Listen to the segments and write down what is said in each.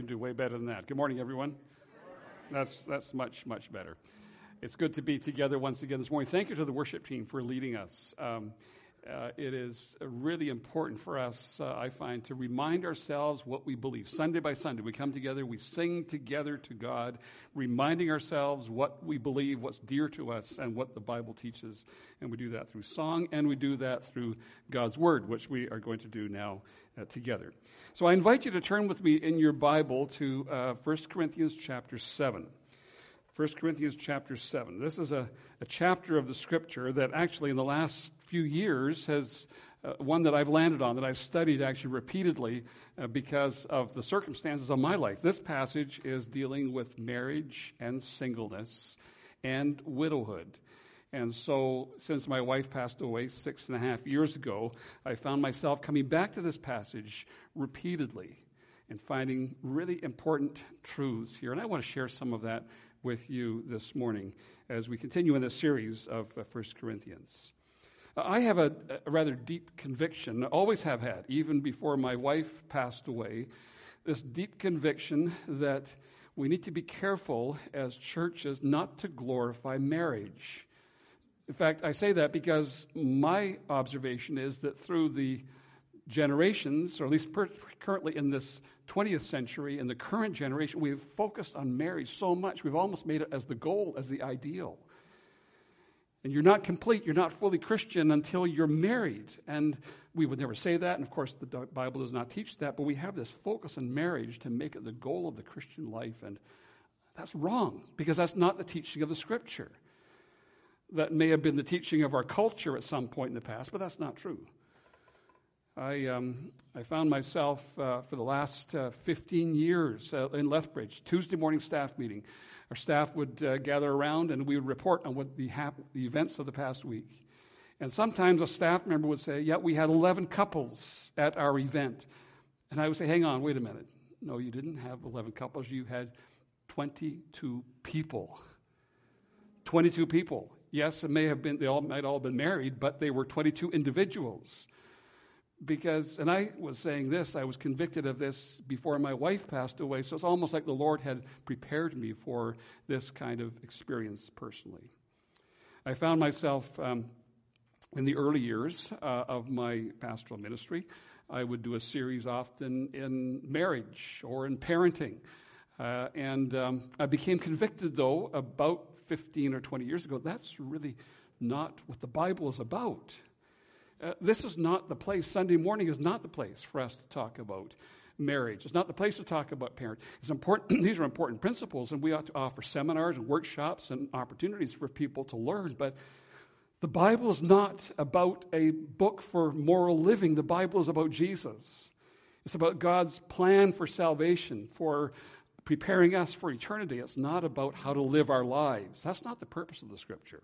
Do way better than that. Good morning, everyone. That's much better. It's good to be together once again this morning. Thank you to the worship team for leading us. It is really important for us, I find, to remind ourselves what we believe. Sunday by Sunday, we come together, we sing together to God, reminding ourselves what we believe, what's dear to us, and what the Bible teaches. And we do that through song, and we do that through God's Word, which we are going to do now together. So I invite you to turn with me in your Bible to 1 Corinthians chapter 7. 1 Corinthians chapter 7. This is a chapter of the Scripture that actually in the last few years has one that I've landed on, that I've studied actually repeatedly because of the circumstances of my life. This passage is dealing with marriage and singleness and widowhood. And so since my wife passed away 6.5 years ago, I found myself coming back to this passage repeatedly and finding really important truths here. And I want to share some of that with you this morning as we continue in this series of 1 Corinthians. I have a rather deep conviction, always have had, even before my wife passed away, this deep conviction that we need to be careful as churches not to glorify marriage. In fact, I say that because my observation is that through the generations, or at least currently in this 20th century, in the current generation, we've focused on marriage so much, we've almost made it as the goal, as the ideal. And you're not complete, you're not fully Christian until you're married. And we would never say that, and of course the Bible does not teach that, but we have this focus on marriage to make it the goal of the Christian life, and that's wrong, because that's not the teaching of the Scripture. That may have been the teaching of our culture at some point in the past, but that's not true. I found myself for the last 15 years in Lethbridge, Tuesday morning staff meeting. Our staff would gather around and we would report on what the events of the past week. And sometimes a staff member would say, yeah, we had 11 couples at our event. And I would say, hang on, wait a minute. No, you didn't have 11 couples. You had 22 people. 22 people. Yes, it may have been, might all have been married, but they were 22 individuals. Because, and I was saying this, I was convicted of this before my wife passed away, so it's almost like the Lord had prepared me for this kind of experience personally. I found myself in the early years of my pastoral ministry, I would do a series often in marriage or in parenting. And I became convicted, though, about 15 or 20 years ago, that's really not what the Bible is about. This is not the place, Sunday morning is not the place for us to talk about marriage. It's not the place to talk about parenting. It's important. These are important principles, and we ought to offer seminars and workshops and opportunities for people to learn. But the Bible is not about a book for moral living. The Bible is about Jesus. It's about God's plan for salvation, for preparing us for eternity. It's not about how to live our lives. That's not the purpose of the Scripture.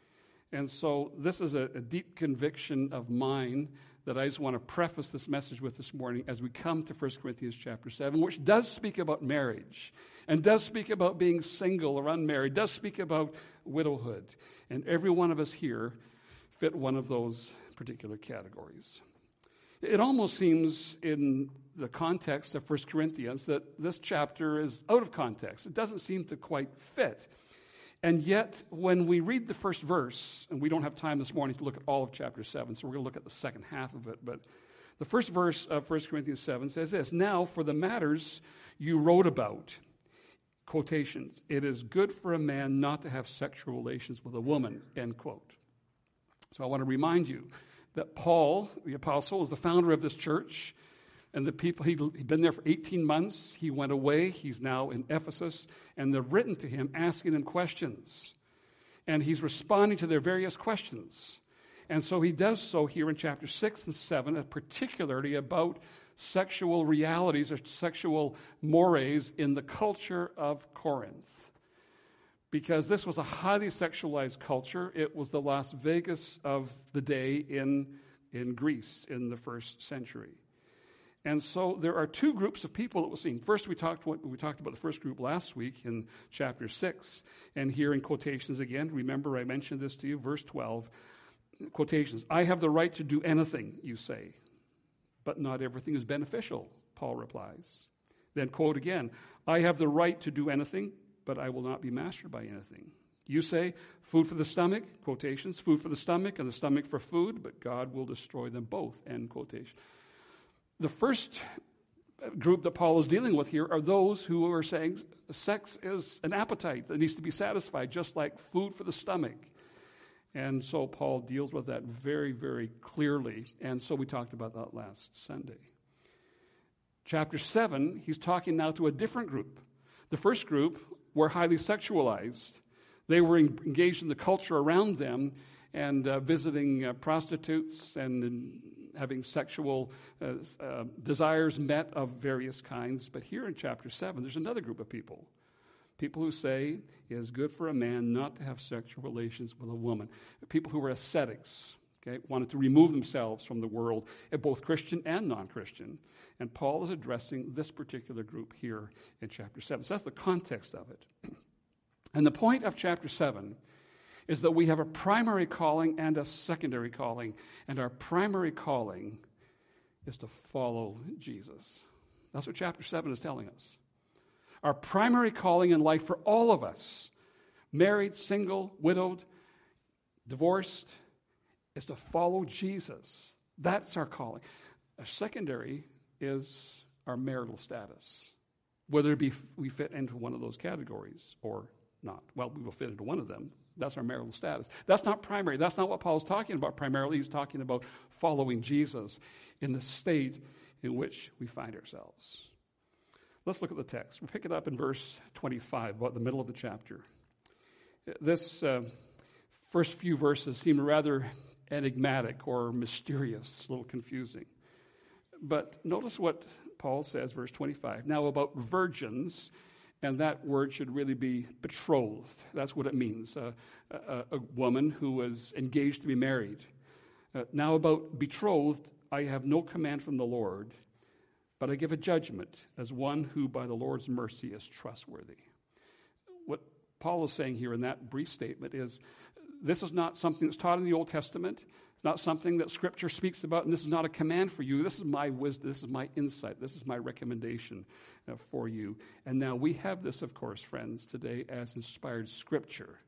And so this is a deep conviction of mine that I just want to preface this message with this morning as we come to 1 Corinthians chapter 7, which does speak about marriage and does speak about being single or unmarried, does speak about widowhood. And every one of us here fit one of those particular categories. It almost seems in the context of 1 Corinthians that this chapter is out of context. It doesn't seem to quite fit. And yet, when we read the first verse, and we don't have time this morning to look at all of chapter 7, so we're going to look at the second half of it, but the first verse of 1 Corinthians 7 says this, "Now for the matters you wrote about," quotations, "it is good for a man not to have sexual relations with a woman," end quote. So I want to remind you that Paul, the apostle, is the founder of this church, and the people, he'd been there for 18 months. He went away. He's now in Ephesus. And they've written to him, asking him questions. And he's responding to their various questions. And so he does so here in chapter 6 and 7, particularly about sexual realities or sexual mores in the culture of Corinth. Because this was a highly sexualized culture. It was the Las Vegas of the day in Greece in the first century. And so there are two groups of people that we're seeing. First, we talked about the first group last week in chapter 6. And here in quotations again, remember I mentioned this to you, verse 12, quotations. "I have the right to do anything, you say, but not everything is beneficial," Paul replies. Then quote again, I have the right to do anything, but I will not be mastered by anything. You say, food for the stomach, quotations, food for the stomach and the stomach for food, but God will destroy them both, end quotation. The first group that Paul is dealing with here are those who are saying sex is an appetite that needs to be satisfied, just like food for the stomach. And so Paul deals with that very, very clearly. And so we talked about that last Sunday. Chapter 7, he's talking now to a different group. The first group were highly sexualized. They were engaged in the culture around them and visiting prostitutes and having sexual desires met of various kinds. But here in chapter 7, there's another group of people. People who say it is good for a man not to have sexual relations with a woman. People who were ascetics, okay, wanted to remove themselves from the world, both Christian and non-Christian. And Paul is addressing this particular group here in chapter 7. So that's the context of it. And the point of chapter 7 is that we have a primary calling and a secondary calling. And our primary calling is to follow Jesus. That's what chapter 7 is telling us. Our primary calling in life for all of us, married, single, widowed, divorced, is to follow Jesus. That's our calling. Our secondary is our marital status, whether it be we fit into one of those categories or not. Well, we will fit into one of them. That's our marital status. That's not primary. That's not what Paul's talking about primarily. He's talking about following Jesus in the state in which we find ourselves. Let's look at the text. We'll pick it up in verse 25, about the middle of the chapter. This first few verses seem rather enigmatic or mysterious, a little confusing. But notice what Paul says, verse 25. Now about virgins, and that word should really be betrothed. That's what it means, a woman who is engaged to be married. Now about betrothed, I have no command from the Lord, but I give a judgment as one who by the Lord's mercy is trustworthy. What Paul is saying here in that brief statement is this is not something that's taught in the Old Testament. It's not something that Scripture speaks about, and this is not a command for you. This is my wisdom. This is my insight. This is my recommendation for you. And now we have this, of course, friends, today as inspired Scripture.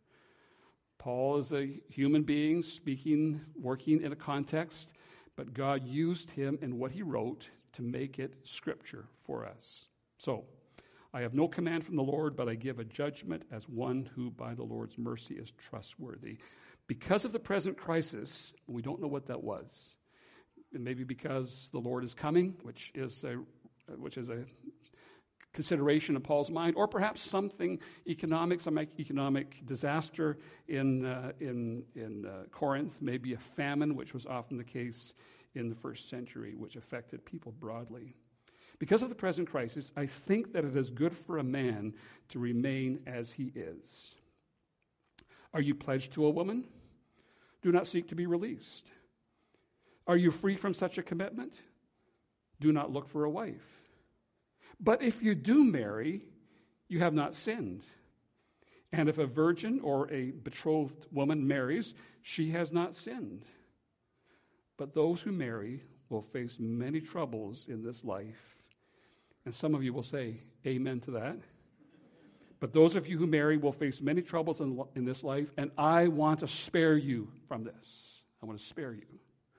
Paul is a human being speaking, working in a context, but God used him in what he wrote to make it Scripture for us. So, I have no command from the Lord, but I give a judgment as one who by the Lord's mercy is trustworthy. Because of the present crisis, we don't know what that was. It may be because the Lord is coming, which is a consideration in Paul's mind, or perhaps some economic disaster in Corinth, maybe a famine, which was often the case in the first century, which affected people broadly. Because of the present crisis, I think that it is good for a man to remain as he is. Are you pledged to a woman? Do not seek to be released. Are you free from such a commitment? Do not look for a wife. But if you do marry, you have not sinned. And if a virgin or a betrothed woman marries, she has not sinned. But those who marry will face many troubles in this life. And some of you will say, amen to that. But those of you who marry will face many troubles in this life, and I want to spare you from this. I want to spare you.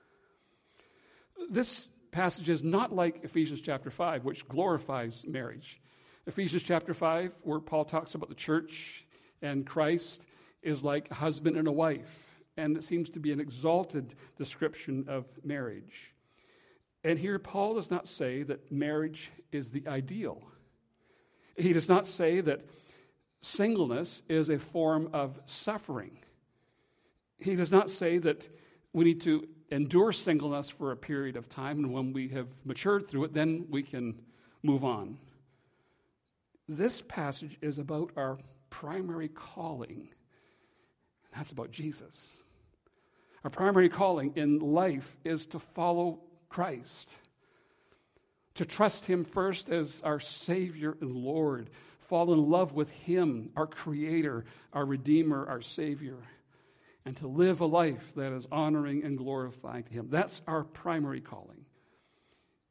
This passage is not like Ephesians chapter 5, which glorifies marriage. Ephesians chapter 5, where Paul talks about the church and Christ, is like a husband and a wife. And it seems to be an exalted description of marriage. And here Paul does not say that marriage is the ideal. He does not say that singleness is a form of suffering. He does not say that we need to endure singleness for a period of time, and when we have matured through it, then we can move on. This passage is about our primary calling. That's about Jesus. Our primary calling in life is to follow Christ, to trust Him first as our Savior and Lord, fall in love with Him, our Creator, our Redeemer, our Savior, and to live a life that is honoring and glorifying to Him. That's our primary calling.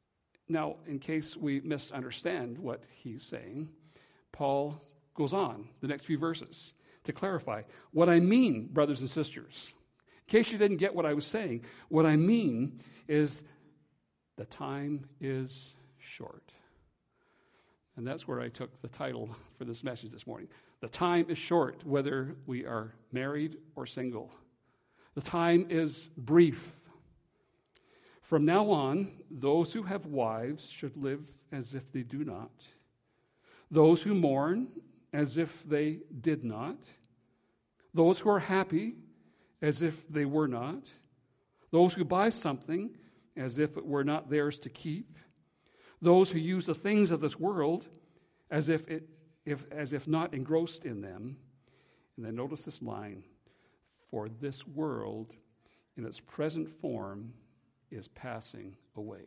Now, in case we misunderstand what he's saying, Paul goes on the next few verses to clarify what I mean, brothers and sisters. In case you didn't get what I was saying, what I mean is the time is short. And that's where I took the title for this message this morning. The time is short, whether we are married or single. The time is brief. From now on, those who have wives should live as if they do not. Those who mourn as if they did not. Those who are happy as if they were not. Those who buy something as if it were not theirs to keep. Those who use the things of this world as if not engrossed in them. And then notice this line, for this world in its present form is passing away.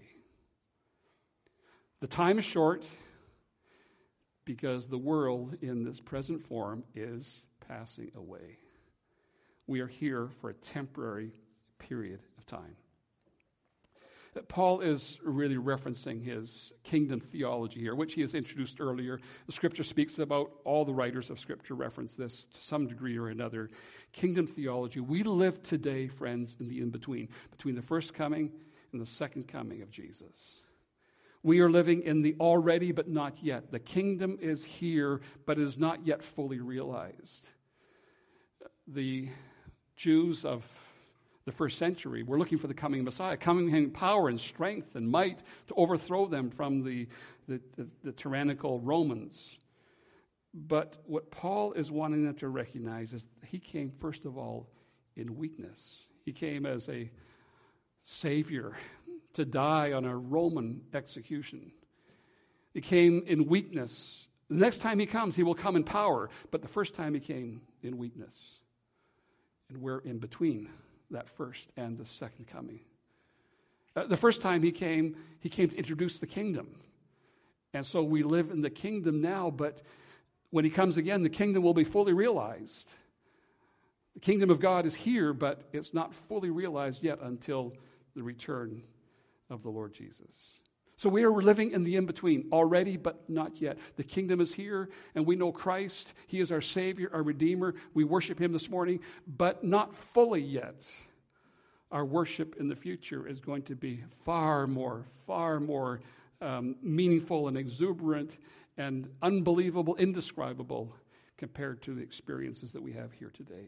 The time is short because the world in this present form is passing away. We are here for a temporary period of time. Paul is really referencing his kingdom theology here, which he has introduced earlier. The Scripture speaks about, all the writers of Scripture reference this to some degree or another. Kingdom theology. We live today, friends, in the in-between, between the first coming and the second coming of Jesus. We are living in the already but not yet. The kingdom is here, but is not yet fully realized. The Jews of the first century were looking for the coming Messiah, coming in power and strength and might to overthrow them from the tyrannical Romans. But what Paul is wanting them to recognize is he came, first of all, in weakness. He came as a Savior to die on a Roman execution. He came in weakness. The next time he comes, he will come in power. But the first time he came in weakness. And we're in between that first and the second coming. The first time he came to introduce the kingdom. And so we live in the kingdom now, but when he comes again, the kingdom will be fully realized. The kingdom of God is here, but it's not fully realized yet until the return of the Lord Jesus. So we are living in the in-between, already but not yet. The kingdom is here, and we know Christ. He is our Savior, our Redeemer. We worship Him this morning, but not fully yet. Our worship in the future is going to be far more meaningful and exuberant and unbelievable, indescribable compared to the experiences that we have here today.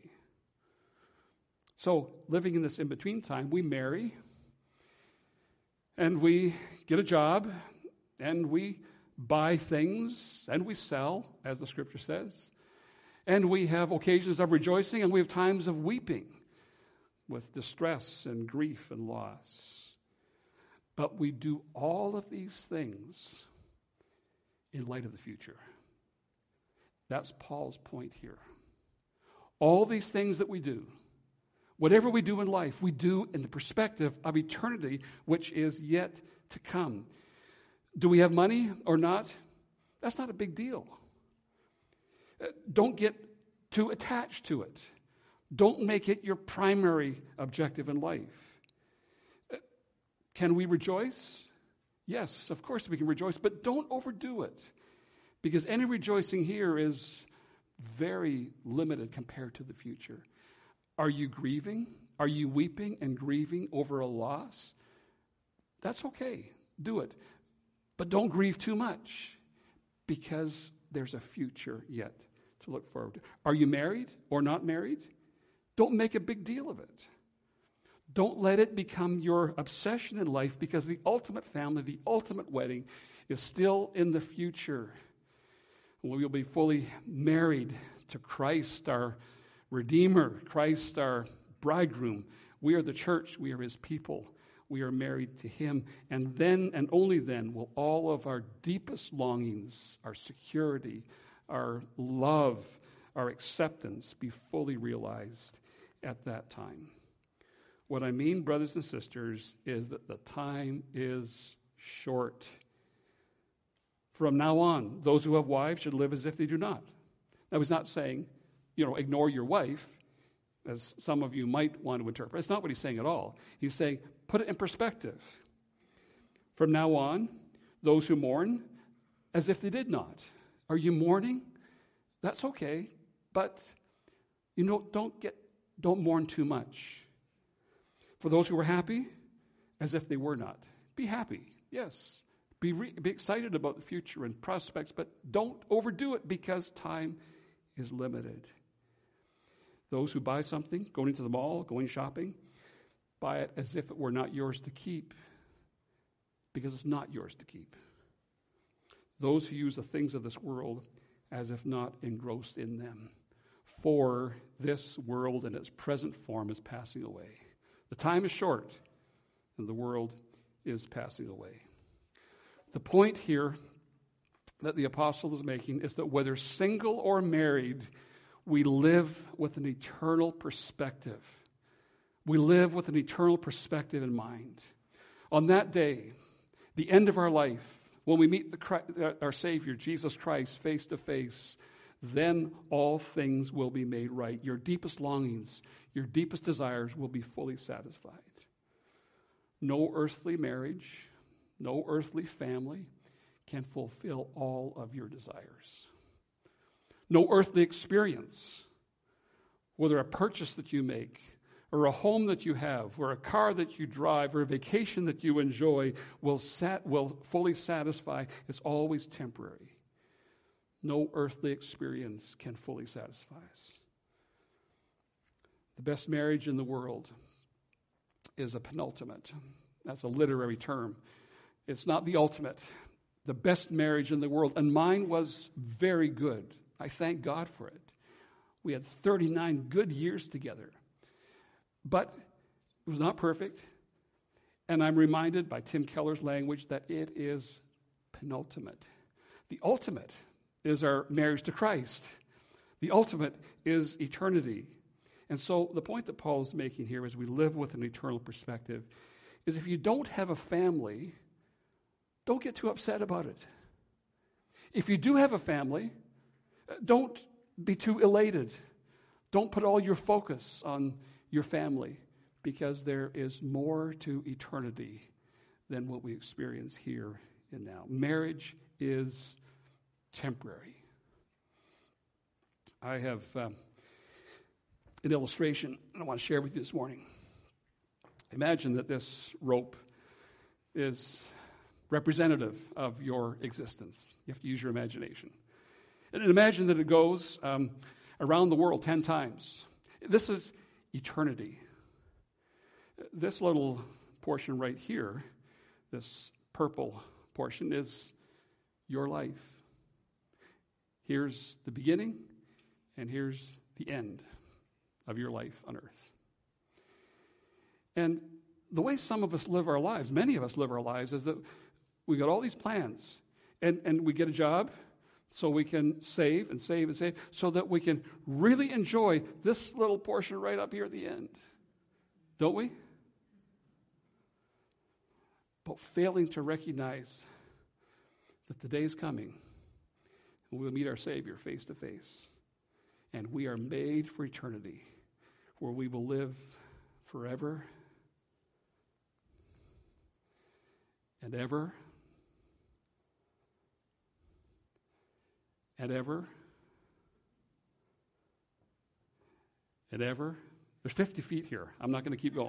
So, living in this in-between time, we marry, and we get a job, and we buy things, and we sell, as the Scripture says. And we have occasions of rejoicing, and we have times of weeping with distress and grief and loss. But we do all of these things in light of the future. That's Paul's point here. All these things that we do, whatever we do in life, we do in the perspective of eternity, which is yet to come. Do we have money or not? That's not a big deal. Don't get too attached to it. Don't make it your primary objective in life. Can we rejoice? Yes, of course we can rejoice, but don't overdo it, because any rejoicing here is very limited compared to the future. Are you grieving? Are you weeping and grieving over a loss? That's okay. Do it. But don't grieve too much, because there's a future yet to look forward to. Are you married or not married? Don't make a big deal of it. Don't let it become your obsession in life, because the ultimate family, the ultimate wedding is still in the future. We will be fully married to Christ, our Redeemer, Christ, our bridegroom. We are the church. We are His people. We are married to Him. And then, and only then, will all of our deepest longings, our security, our love, our acceptance be fully realized at that time. What I mean, brothers and sisters, is that the time is short. From now on, those who have wives should live as if they do not. Now, He's not saying, ignore your wife, as some of you might want to interpret. It's not what He's saying at all. He's saying, put it in perspective. From now on, those who mourn as if they did not. Are you mourning? That's okay, but don't mourn too much. For those who were happy, as if they were not. Be happy, yes. Be excited about the future and prospects, but don't overdo it because time is limited. Those who buy something, going into the mall, going shopping, buy it as if it were not yours to keep, because it's not yours to keep. Those who use the things of this world as if not engrossed in them. For this world in its present form is passing away. The time is short, and the world is passing away. The point here that the apostle is making is that whether single or married, we live with an eternal perspective. We live with an eternal perspective in mind. On that day, the end of our life, when we meet our Savior, Jesus Christ, face to face, then all things will be made right. Your deepest longings, your deepest desires will be fully satisfied. No earthly marriage, no earthly family can fulfill all of your desires. No earthly experience, whether a purchase that you make, or a home that you have, or a car that you drive, or a vacation that you enjoy will fully satisfy. It's always temporary. No earthly experience can fully satisfy us. The best marriage in the world is a penultimate. That's a literary term. It's not the ultimate. The best marriage in the world, and mine was very good. I thank God for it. We had 39 good years together. But it was not perfect. And I'm reminded by Tim Keller's language that it is penultimate. The ultimate is our marriage to Christ. The ultimate is eternity. And so the point that Paul is making here as we live with an eternal perspective is if you don't have a family, don't get too upset about it. If you do have a family, don't be too elated. Don't put all your focus on your family, because there is more to eternity than what we experience here and now. Marriage is temporary. I have an illustration I want to share with you this morning. Imagine that this rope is representative of your existence. You have to use your imagination. And imagine that it goes around the world 10 times. This is eternity. This little portion right here, this purple portion, is your life. Here's the beginning, and here's the end of your life on earth. And the way some of us live our lives, many of us live our lives, is that we got all these plans, and we get a job so we can save and save and save so that we can really enjoy this little portion right up here at the end. Don't we? But failing to recognize that the day is coming and we'll meet our Savior face to face. And we are made for eternity, where we will live forever and ever and ever and ever. There's 50 feet here. I'm not going to keep going.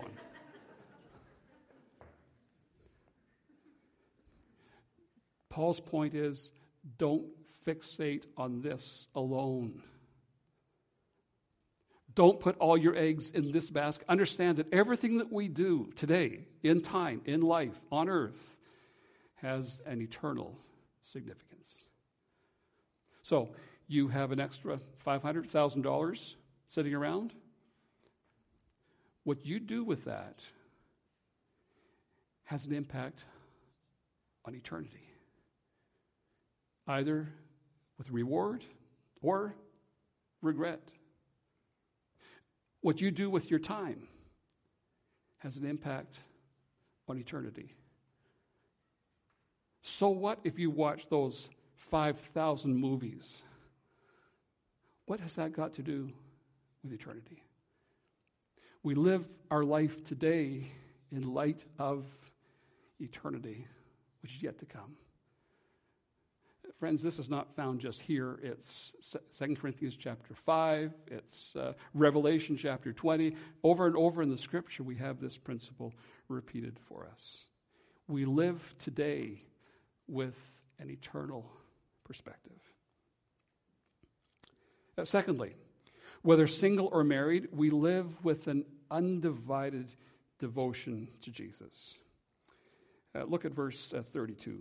Paul's point is, don't fixate on this alone. Don't put all your eggs in this basket. Understand that everything that we do today, in time, in life, on earth, has an eternal significance. So, you have an extra $500,000 sitting around. What you do with that has an impact on eternity, either with reward or regret. What you do with your time has an impact on eternity. So what if you watch those 5,000 movies? What has that got to do with eternity? We live our life today in light of eternity, which is yet to come. Friends, this is not found just here. It's 2 Corinthians chapter 5. It's Revelation chapter 20. Over and over in the Scripture, we have this principle repeated for us. We live today with an eternal perspective. Secondly, whether single or married, we live with an undivided devotion to Jesus. Look at verse 32.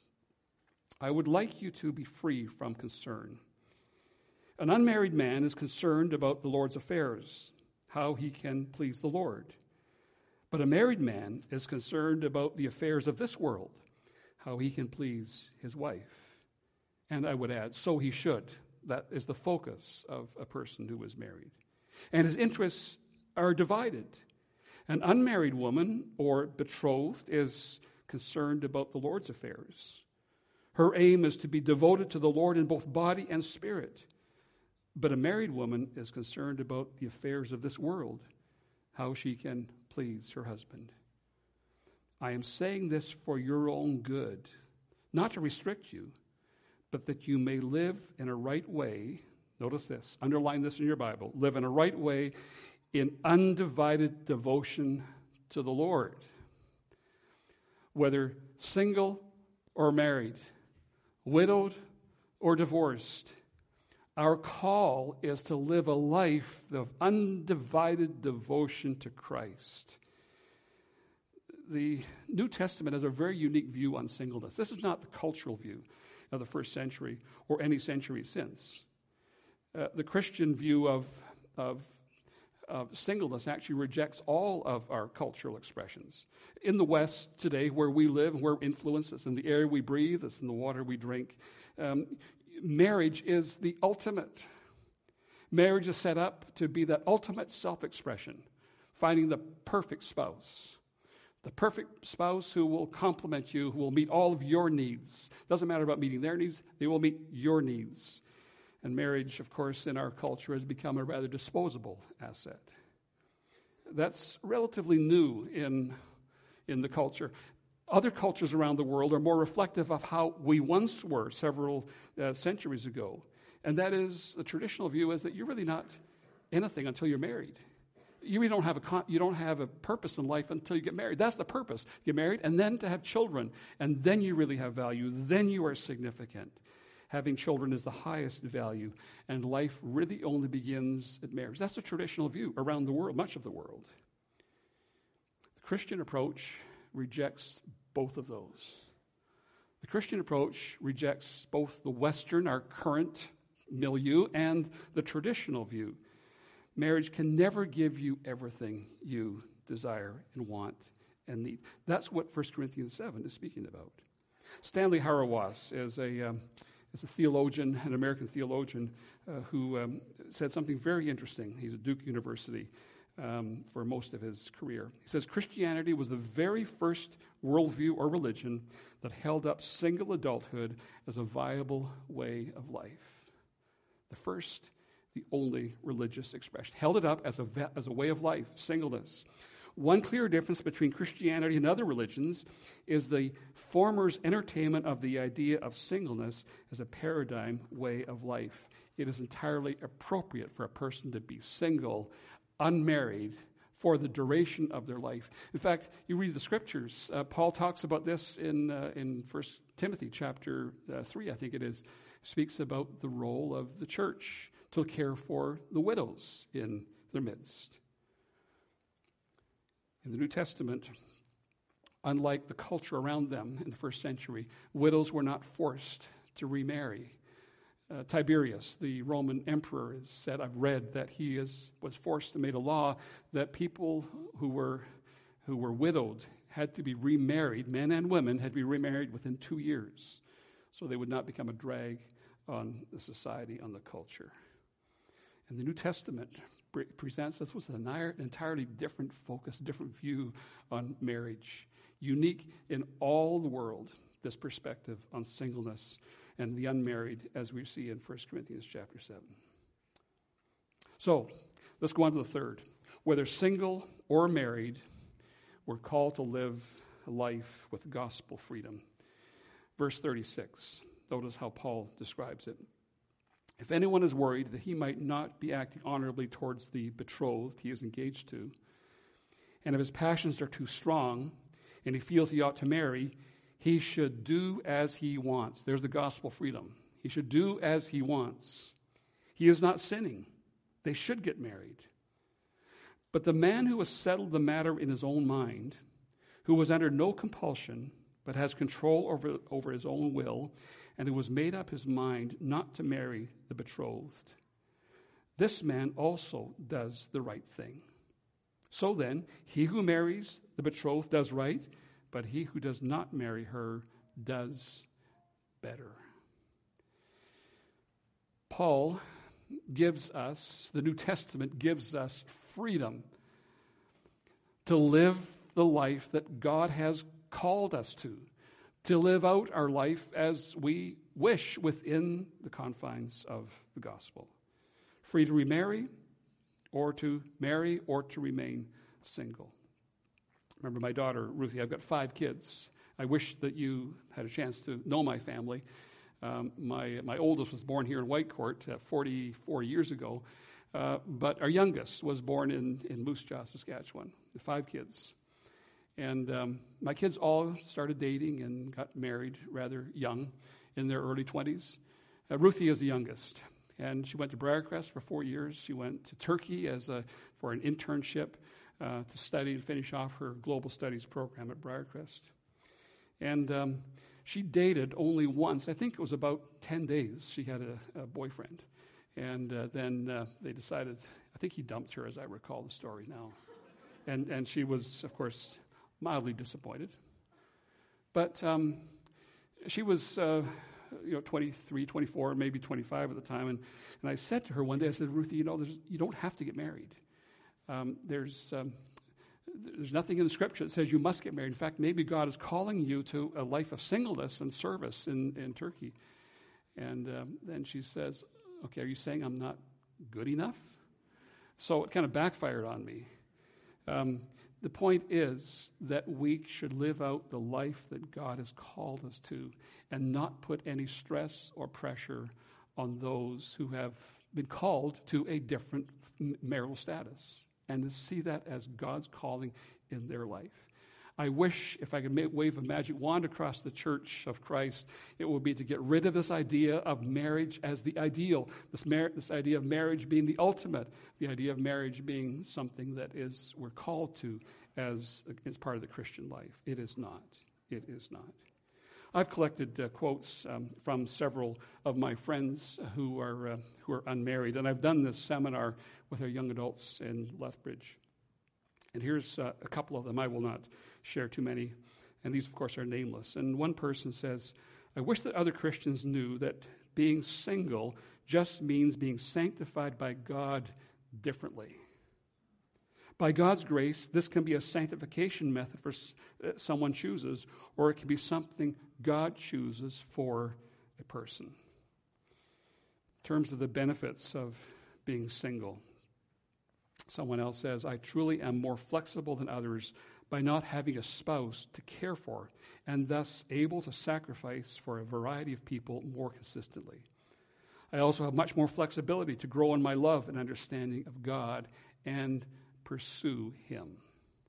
I would like you to be free from concern. An unmarried man is concerned about the Lord's affairs, how he can please the Lord. But a married man is concerned about the affairs of this world, how he can please his wife. And I would add, so he should. That is the focus of a person who is married. And his interests are divided. An unmarried woman or betrothed is concerned about the Lord's affairs. Her aim is to be devoted to the Lord in both body and spirit. But a married woman is concerned about the affairs of this world, how she can please her husband. I am saying this for your own good, not to restrict you, but that you may live in a right way. Notice this, underline this in your Bible. Live in a right way in undivided devotion to the Lord. Whether single or married, widowed or divorced, our call is to live a life of undivided devotion to Christ. The New Testament has a very unique view on singleness. This is not the cultural view of the first century or any century since. The Christian view of singleness actually rejects all of our cultural expressions. In the West today, where we live, we're influenced. It's in the air we breathe. It's in the water we drink. Marriage is the ultimate. Marriage is set up to be that ultimate self-expression, finding the perfect spouse. The perfect spouse who will complement you, who will meet all of your needs. Doesn't matter about meeting their needs, they will meet your needs. And marriage, of course, in our culture has become a rather disposable asset. That's relatively new in the culture. Other cultures around the world are more reflective of how we once were several centuries ago. And that is, the traditional view is that you're really not anything until you're married. You really don't have a purpose in life until you get married. That's the purpose. Get married and then to have children. And then you really have value. Then you are significant. Having children is the highest value. And life really only begins at marriage. That's the traditional view around the world, much of the world. The Christian approach rejects both of those. The Christian approach rejects both the Western, our current milieu, and the traditional view. Marriage can never give you everything you desire and want and need. That's what 1 Corinthians 7 is speaking about. Stanley Hauerwas is a theologian, an American theologian, who said something very interesting. He's at Duke University for most of his career. He says, Christianity was the very first worldview or religion that held up single adulthood as a viable way of life. The first, the only religious expression. Held it up as a way of life, singleness. One clear difference between Christianity and other religions is the former's entertainment of the idea of singleness as a paradigm way of life. It is entirely appropriate for a person to be single, unmarried, for the duration of their life. In fact, you read the Scriptures. Paul talks about this in 1 Timothy chapter 3, I think it is. Speaks about the role of the church to care for the widows in their midst. In the New Testament, unlike the culture around them in the first century, widows were not forced to remarry. Tiberius, the Roman emperor, has said, I've read that he was forced to make a law that people who were widowed had to be remarried, men and women had to be remarried within 2 years, so they would not become a drag on the society, on the culture. And the New Testament presents us with an entirely different focus, different view on marriage. Unique in all the world, this perspective on singleness and the unmarried, as we see in 1 Corinthians chapter 7. So, let's go on to the third. Whether single or married, we're called to live a life with gospel freedom. Verse 36. Notice how Paul describes it. If anyone is worried that he might not be acting honorably towards the betrothed he is engaged to, and if his passions are too strong, and he feels he ought to marry, he should do as he wants. There's the gospel freedom. He should do as he wants. He is not sinning. They should get married. But the man who has settled the matter in his own mind, who was under no compulsion, but has control over his own will, and who has made up his mind not to marry the betrothed, this man also does the right thing. So then, he who marries the betrothed does right, but he who does not marry her does better. Paul gives us, the New Testament gives us freedom to live the life that God has called us to live out our life as we wish within the confines of the gospel. Free to remarry, or to marry, or to remain single. Remember my daughter, Ruthie, I've got 5 kids. I wish that you had a chance to know my family. My oldest was born here in Whitecourt 44 years ago, but our youngest was born in Moose Jaw, Saskatchewan. 5 kids. And my kids all started dating and got married rather young, in their early 20s. Ruthie is the youngest, and she went to Briarcrest for 4 years. She went to Turkey for an internship to study and finish off her global studies program at Briarcrest. And she dated only once. I think it was about 10 days she had a boyfriend. And then they decided, I think he dumped her, as I recall the story now. And she was, of course, mildly disappointed. But she was 23, 24, maybe 25 at the time. And I said to her one day, I said, Ruthie, you don't have to get married. There's nothing in the scripture that says you must get married. In fact, maybe God is calling you to a life of singleness and service in Turkey. And then she says, okay, are you saying I'm not good enough? So it kind of backfired on me. The point is that we should live out the life that God has called us to and not put any stress or pressure on those who have been called to a different marital status, and to see that as God's calling in their life. I wish if I could wave a magic wand across the Church of Christ, it would be to get rid of this idea of marriage as the ideal, this idea of marriage being the ultimate, the idea of marriage being something that we're called to as part of the Christian life. It is not. It is not. I've collected quotes from several of my friends who are unmarried, and I've done this seminar with our young adults in Lethbridge. And here's a couple of them. I will not share too many, and these, of course, are nameless. And one person says, I wish that other Christians knew that being single just means being sanctified by God differently. By God's grace, this can be a sanctification method for someone chooses, or it can be something God chooses for a person. In terms of the benefits of being single, someone else says, I truly am more flexible than others by not having a spouse to care for, and thus able to sacrifice for a variety of people more consistently. I also have much more flexibility to grow in my love and understanding of God and pursue Him.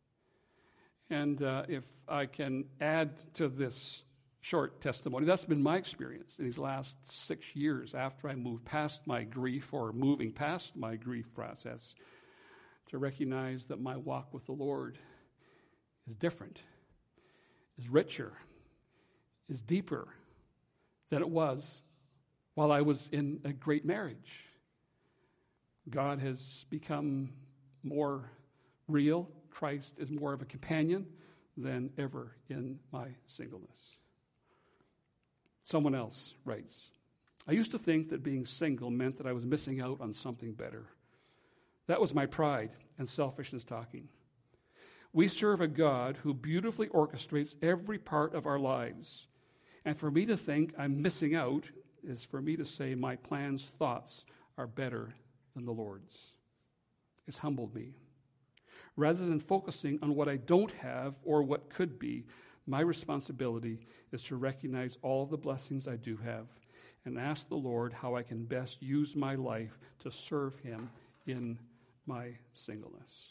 And if I can add to this short testimony, that's been my experience in these last 6 years after I moved past my grief, or moving past my grief process, to recognize that my walk with the Lord is different, is richer, is deeper than it was while I was in a great marriage. God has become more real. Christ is more of a companion than ever in my singleness. Someone else writes, I used to think that being single meant that I was missing out on something better. That was my pride and selfishness talking. We serve a God who beautifully orchestrates every part of our lives. And for me to think I'm missing out is for me to say my plans, thoughts are better than the Lord's. It's humbled me. Rather than focusing on what I don't have or what could be, My responsibility is to recognize all the blessings I do have and ask the Lord how I can best use my life to serve him in my singleness.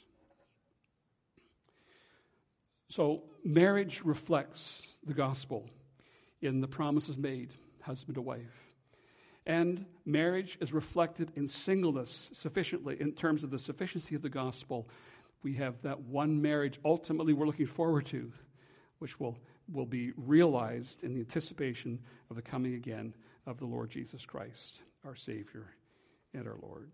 So marriage reflects the gospel in the promises made, husband to wife. And marriage is reflected in singleness sufficiently in terms of the sufficiency of the gospel. We have that one marriage ultimately we're looking forward to, which will be realized in the anticipation of the coming again of the Lord Jesus Christ, our Savior and our Lord.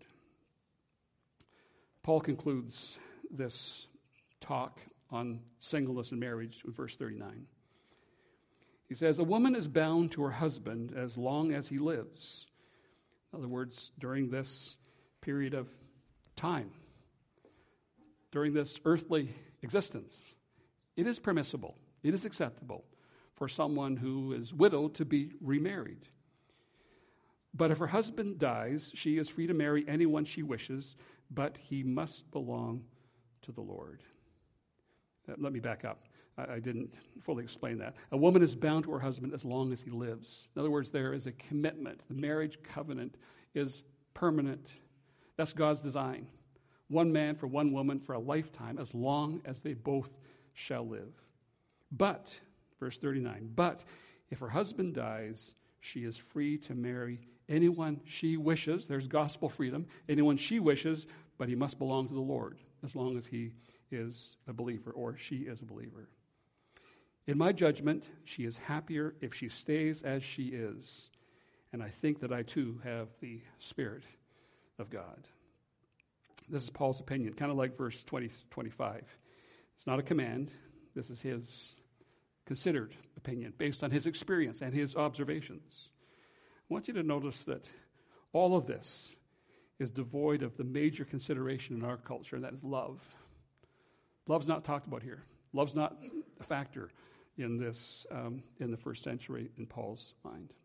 Paul concludes this talk on singleness and marriage with verse 39. He says, a woman is bound to her husband as long as he lives. In other words, during this period of time, during this earthly existence, it is permissible, it is acceptable for someone who is widowed to be remarried. But if her husband dies, she is free to marry anyone she wishes, but he must belong to the Lord. Let me back up. I didn't fully explain that. A woman is bound to her husband as long as he lives. In other words, there is a commitment. The marriage covenant is permanent. That's God's design. One man for one woman for a lifetime, as long as they both shall live. But, verse 39, but if her husband dies, she is free to marry anyone she wishes. There's gospel freedom. Anyone she wishes, but he must belong to the Lord as long as he is a believer or she is a believer. In my judgment, she is happier if she stays as she is. And I think that I too have the Spirit of God. This is Paul's opinion, kind of like verse 25. It's not a command. This is his considered opinion based on his experience and his observations. I want you to notice that all of this is devoid of the major consideration in our culture, and that is love. Love's not talked about here. Love's not a factor in this, in the first century in Paul's mind.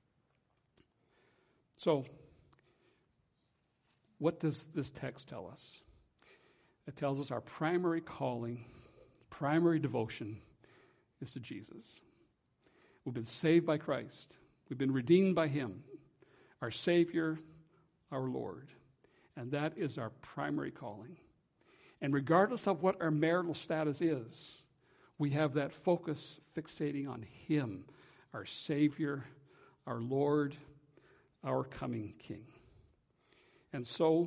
So, what does this text tell us? It tells us our primary calling, primary devotion is to Jesus. We've been saved by Christ. We've been redeemed by him, our Savior, our Lord. And that is our primary calling. And regardless of what our marital status is, we have that focus fixating on him, our Savior, our Lord, our coming King. And so,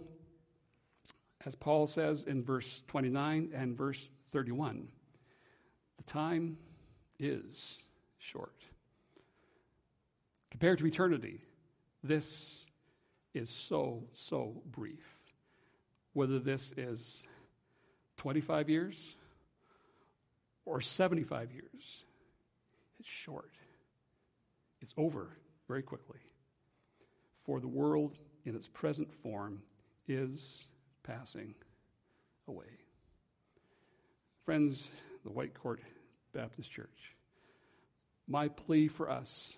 as Paul says in verse 29 and verse 31, the time is short. Compared to eternity, this is so brief. Whether this is 25 years or 75 years, it's short. It's over very quickly. For the world in its present form is passing away. Friends, the White Court Baptist Church, my plea for us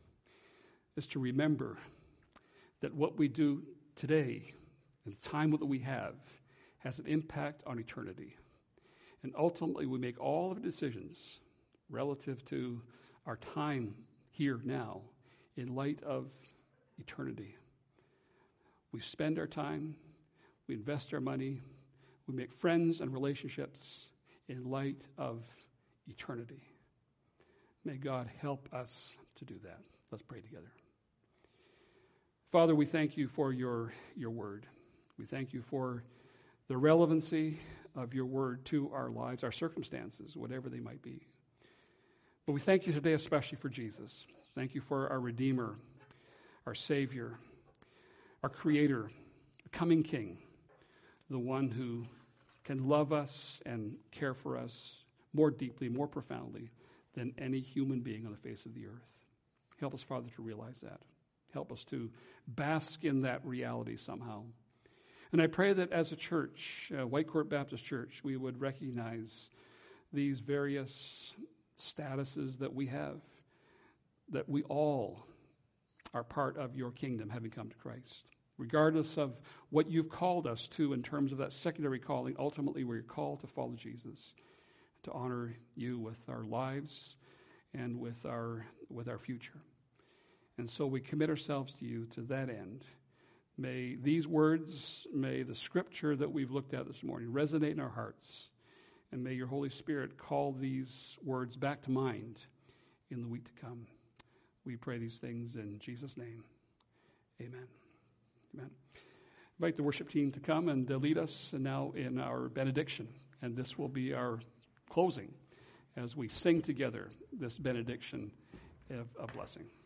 is to remember that what we do today, and the time that we have, has an impact on eternity. And ultimately, we make all of our decisions relative to our time here now in light of eternity. We spend our time, we invest our money, we make friends and relationships in light of eternity. May God help us to do that. Let's pray together. Father, we thank you for your word. We thank you for the relevancy of your word to our lives, our circumstances, whatever they might be. But we thank you today especially for Jesus. Thank you for our Redeemer, our Savior, our Creator, the coming King, the one who can love us and care for us more deeply, more profoundly than any human being on the face of the earth. Help us, Father, to realize that. Help us to bask in that reality somehow. And I pray that as a church, White Court Baptist Church, we would recognize these various statuses that we have, that we all are part of your kingdom, having come to Christ. Regardless of what you've called us to in terms of that secondary calling, ultimately we're called to follow Jesus. to honor you with our lives and with our future. And so we commit ourselves to you to that end. May these words, may the scripture that we've looked at this morning resonate in our hearts. And may your Holy Spirit call these words back to mind in the week to come. We pray these things in Jesus' name. Amen. Amen. Invite the worship team to come and lead us now in our benediction. And this will be our closing as we sing together this benediction of blessing.